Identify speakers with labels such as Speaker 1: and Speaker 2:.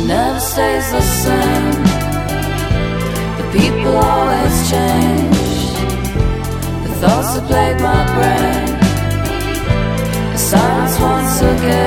Speaker 1: never stays the same. The people always change. The thoughts that plague my brain. The silence once again.